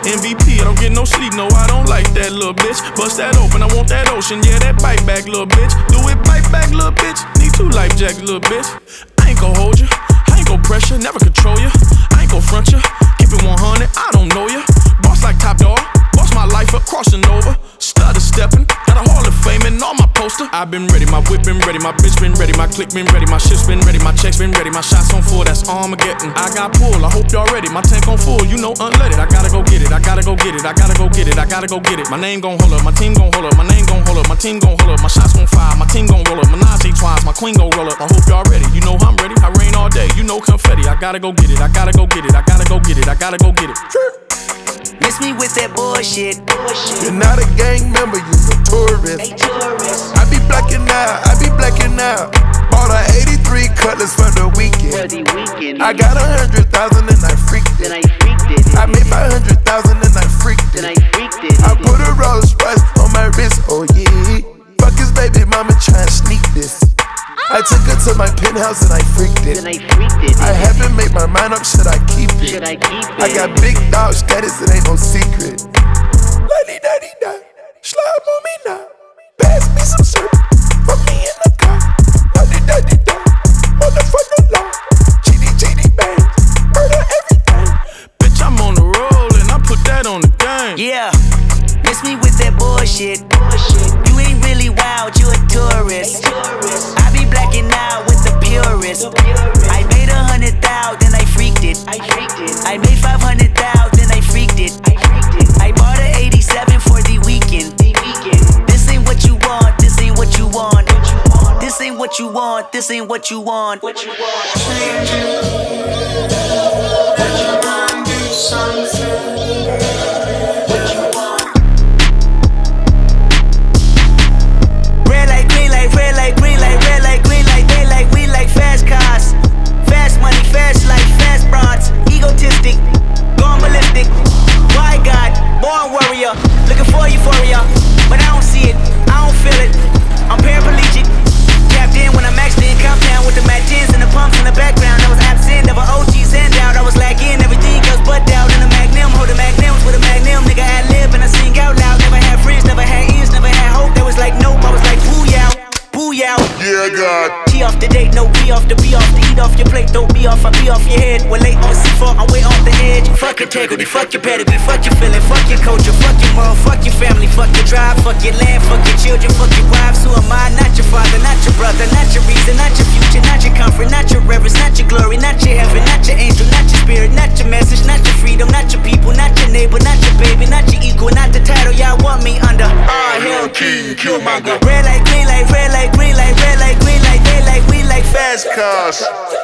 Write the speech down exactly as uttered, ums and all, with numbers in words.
M V P, I don't get no sleep, no, I don't like that little bitch. Bust that open, I want that ocean, yeah, that bite back, little bitch. Do it, bite back, little bitch. Need two life jacks, little bitch. I ain't gon' hold you, I ain't gon' pressure, never control you. I ain't gon' front you, keep it one hundred, I don't know you. Boss like Top Dog, boss my life up, crossing over. Stutter stepping, got a Hall of Fame and all my poster. I been ready, my whip been ready, my bitch been ready, my click been ready, my shit's been ready, my checks been ready, my shots on full, that's Armageddon. I got pull, I hope y'all ready, my tank on full, you know unleaded. I gotta go get it, I gotta go get it, I gotta go get it, I gotta go get it. My name gon' hold up, my team gon' hold up, my name gon' hold up, my team gon' hold up, my shots gon' fire, my team gon' roll up, Menage a trois, my queen gon' roll up. I hope y'all ready, you know I'm ready, I rain all day, you know confetti. I gotta go get it, I gotta go get it, I gotta go get it, I gotta go get it. Miss me with that bullshit. You're not a gang member, you're a tourist. Hey, tourist. I be blacking out, I be blacking out. Bought a eighty-three Cutlass for the weekend. For the weekend. I got a hundred thousand and I freaked it. Then I freaked it. I made five hundred thousand and I freaked it. Then I freaked it. I put a Rolls Royce on my wrist, oh yeah. Fuck his baby mama tryna sneak this. I took her to my penthouse and I freaked it. Then I freaked it. I haven't made my mind up, should I keep it? Should I keep it? I got big dog status, it ain't no secret. Lady daddy da, slide on me now. Pass me some syrup, put me in the car. Lady daddy da, motherfucker law. G D G D bang, murder everything. Bitch, I'm on the roll and I put that on the game. Yeah, miss me with that bullshit. bullshit. You ain't really wild, you a tourist. Hey, tourist. I be blacking out with the purist. The purist. I made a hundred thousand, then I freaked it. I freaked it. I made five hundred thousand, then I freaked it. I freaked it. I bought an eighty-seven for the weekend. The weekend. This ain't what you want. This ain't what you want. What you want. This ain't what you want. This ain't what you want. What you want? Change it. Let your mind do something. Egotistic, going ballistic. Why God, born warrior, looking for euphoria, but I don't see it, I don't feel it. I'm paraplegic, tapped in when I maxed in, compound with the matins and the pumps in the background. I was absent of an O G's handout. I was lacking everything else but doubt. In the magnum, holding magnums with a magnum. Nigga ad lib and I sing out loud. Never had friends, never had ears, never had hope. They was like nope, I was like booyah, booyah. Yeah, God. T off the date, no be off the be off the eat off your plate, don't be off, I be off your head. We're late on C four, I'm way off the edge. Fuck integrity, fuck your pedigree, fuck your feeling, fuck your culture, fuck your moral, fuck your family, fuck your drive, fuck your land, fuck your children, fuck your wives. Who am I? Not your father, not your brother, not your reason, not your future, not your comfort, not your reverence, not your glory, not your heaven, not your angel, not your spirit, not your message, not your freedom, not your people, not your neighbor, not your baby, not your equal, not the title y'all want me under. Ah, hell, king, killmonger. Red light, green light, red light, green light, red light, green light, they like, we like fast cars.